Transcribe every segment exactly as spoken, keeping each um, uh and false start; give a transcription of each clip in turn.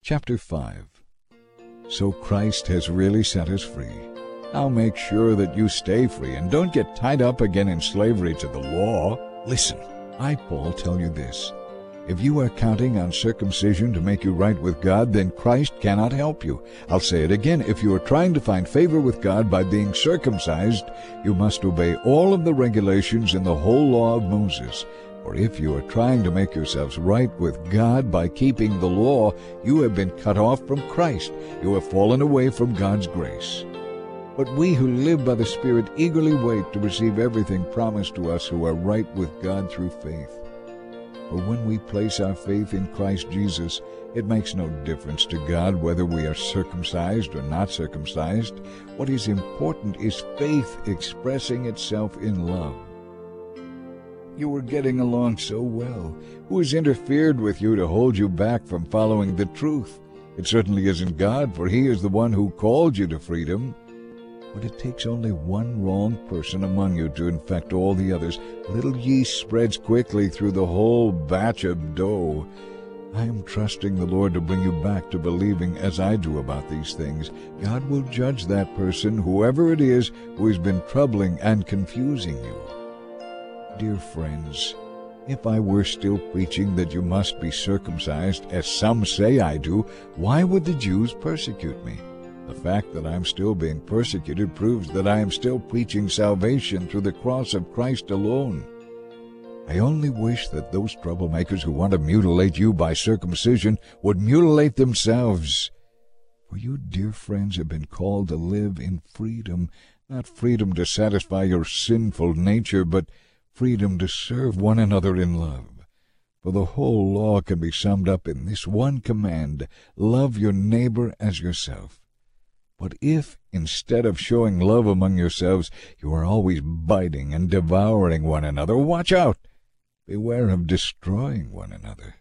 Chapter five. So Christ has really set us free. Now make sure that you stay free and don't get tied up again in slavery to the law. Listen, I, Paul, tell you this. If you are counting on circumcision to make you right with God, then Christ cannot help you. I'll say it again. If you are trying to find favor with God by being circumcised, you must obey all of the regulations in the whole law of Moses. For if you are trying to make yourselves right with God by keeping the law, you have been cut off from Christ. You have fallen away from God's grace. But we who live by the Spirit eagerly wait to receive everything promised to us who are right with God through faith. For when we place our faith in Christ Jesus, it makes no difference to God whether we are circumcised or not circumcised. What is important is faith expressing itself in love. You were getting along so well. Who has interfered with you to hold you back from following the truth? It certainly isn't God, for He is the one who called you to freedom. But it takes only one wrong person among you to infect all the others. Little yeast spreads quickly through the whole batch of dough. I am trusting the Lord to bring you back to believing as I do about these things. God will judge that person, whoever it is, who has been troubling and confusing you. Dear friends, if I were still preaching that you must be circumcised, as some say I do, why would the Jews persecute me? The fact that I am still being persecuted proves that I am still preaching salvation through the cross of Christ alone. I only wish that those troublemakers who want to mutilate you by circumcision would mutilate themselves. For you, dear friends, have been called to live in freedom, not freedom to satisfy your sinful nature, but freedom to serve one another in love. For the whole law can be summed up in this one command: love your neighbor as yourself. But if, instead of showing love among yourselves, you are always biting and devouring one another, watch out! Beware of destroying one another.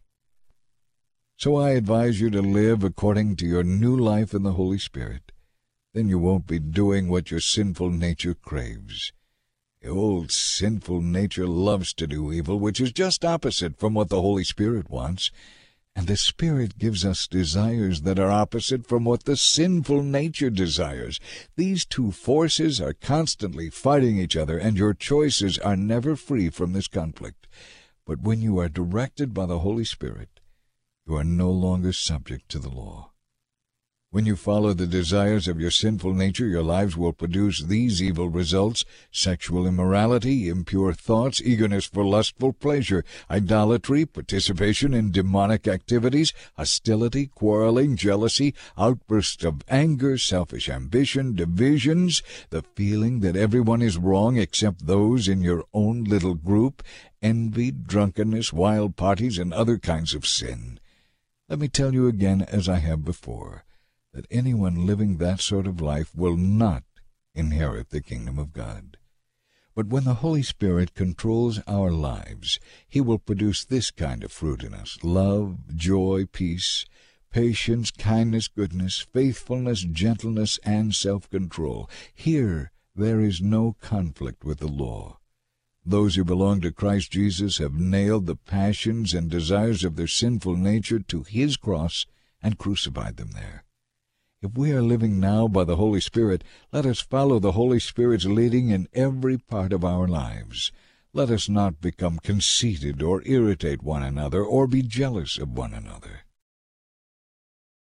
So I advise you to live according to your new life in the Holy Spirit. Then you won't be doing what your sinful nature craves. The old sinful nature loves to do evil, which is just opposite from what the Holy Spirit wants. And the Spirit gives us desires that are opposite from what the sinful nature desires. These two forces are constantly fighting each other, and your choices are never free from this conflict. But when you are directed by the Holy Spirit, you are no longer subject to the law. When you follow the desires of your sinful nature, your lives will produce these evil results: sexual immorality, impure thoughts, eagerness for lustful pleasure, idolatry, participation in demonic activities, hostility, quarreling, jealousy, outbursts of anger, selfish ambition, divisions, the feeling that everyone is wrong except those in your own little group, envy, drunkenness, wild parties, and other kinds of sin. Let me tell you again, as I have before, that anyone living that sort of life will not inherit the kingdom of God. But when the Holy Spirit controls our lives, He will produce this kind of fruit in us: love, joy, peace, patience, kindness, goodness, faithfulness, gentleness, and self-control. Here there is no conflict with the law. Those who belong to Christ Jesus have nailed the passions and desires of their sinful nature to His cross and crucified them there. If we are living now by the Holy Spirit, let us follow the Holy Spirit's leading in every part of our lives. Let us not become conceited or irritate one another or be jealous of one another.